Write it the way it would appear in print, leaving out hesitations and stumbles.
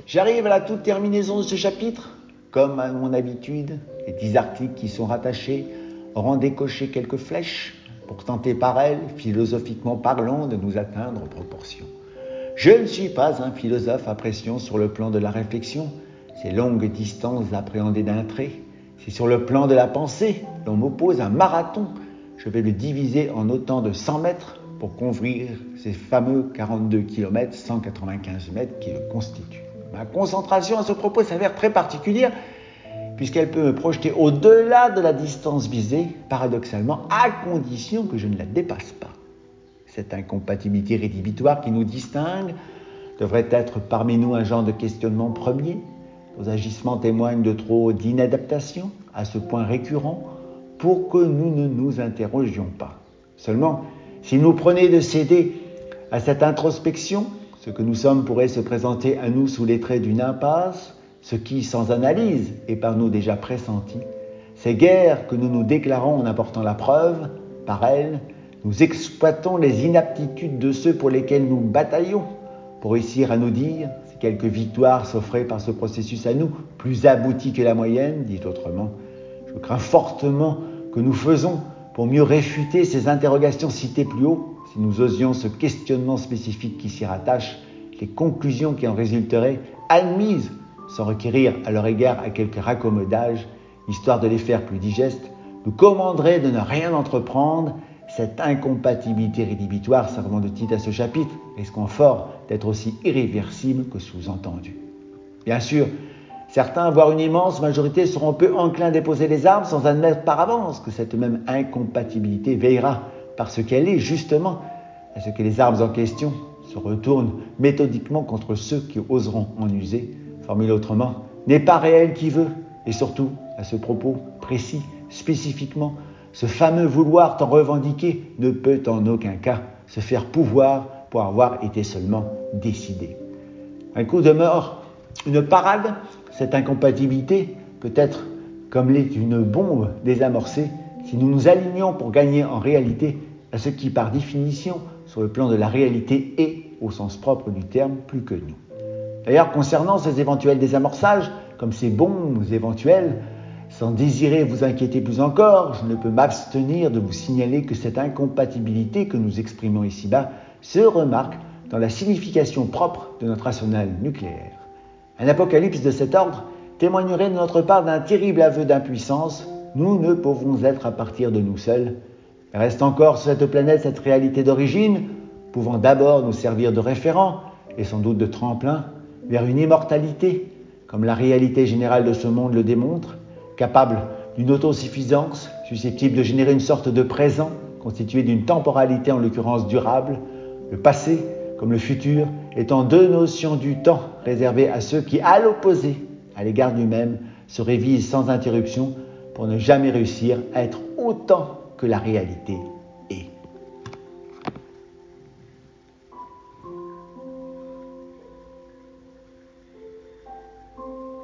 J'arrive à la toute terminaison de ce chapitre. Comme à mon habitude, les 10 articles qui sont rattachés auront décoché quelques flèches pour tenter par elles, philosophiquement parlant, de nous atteindre aux proportions. Je ne suis pas un philosophe à pression sur le plan de la réflexion, ces longues distances appréhendées d'un trait. Si sur le plan de la pensée, l'on m'oppose un marathon, je vais le diviser en autant de 100 mètres pour couvrir ces fameux 42 km, 195 mètres qui le constituent. Ma concentration à ce propos s'avère très particulière puisqu'elle peut me projeter au-delà de la distance visée, paradoxalement, à condition que je ne la dépasse pas. Cette incompatibilité rédhibitoire qui nous distingue devrait être parmi nous un genre de questionnement premier. Nos agissements témoignent de trop d'inadaptation, à ce point récurrent, pour que nous ne nous interrogions pas. Seulement, s'il nous prenait de céder à cette introspection, ce que nous sommes pourrait se présenter à nous sous les traits d'une impasse, ce qui, sans analyse, est par nous déjà pressenti. Ces guerres que nous nous déclarons en apportant la preuve, par elles, nous exploitons les inaptitudes de ceux pour lesquels nous bataillons, pour réussir à nous dire si quelques victoires s'offraient par ce processus à nous, plus abouti que la moyenne, dit autrement. Je crains fortement que nous faisons pour mieux réfuter ces interrogations citées plus haut, si nous osions ce questionnement spécifique qui s'y rattache, les conclusions qui en résulteraient, admises sans requérir à leur égard à quelque raccommodage, histoire de les faire plus digestes, nous commanderaient de ne rien entreprendre. Cette incompatibilité rédhibitoire servant de titre à ce chapitre risquant fort d'être aussi irréversible que sous-entendue. Bien sûr, certains, voire une immense majorité, seront peu enclins à déposer les armes sans admettre par avance que cette même incompatibilité veillera, parce qu'elle est justement, à ce que les armes en question se retournent méthodiquement contre ceux qui oseront en user. Formulé autrement, n'est pas réel qui veut, et surtout, à ce propos précis, spécifiquement, ce fameux vouloir tant revendiqué ne peut en aucun cas se faire pouvoir pour avoir été seulement décidé. Un coup de mort, une parade, cette incompatibilité peut être comme l'est une bombe désamorcée si nous nous alignons pour gagner en réalité à ce qui par définition sur le plan de la réalité est, au sens propre du terme, plus que nous. D'ailleurs, concernant ces éventuels désamorçages, comme ces bombes éventuelles, sans désirer vous inquiéter plus encore, je ne peux m'abstenir de vous signaler que cette incompatibilité que nous exprimons ici-bas se remarque dans la signification propre de notre arsenal nucléaire. Un apocalypse de cet ordre témoignerait de notre part d'un terrible aveu d'impuissance. Nous ne pouvons être à partir de nous seuls. Mais reste encore sur cette planète cette réalité d'origine, pouvant d'abord nous servir de référent et sans doute de tremplin vers une immortalité, comme la réalité générale de ce monde le démontre, capable d'une autosuffisance, susceptible de générer une sorte de présent, constitué d'une temporalité en l'occurrence durable, le passé comme le futur étant deux notions du temps réservées à ceux qui, à l'opposé, à l'égard du même, se révisent sans interruption pour ne jamais réussir à être autant que la réalité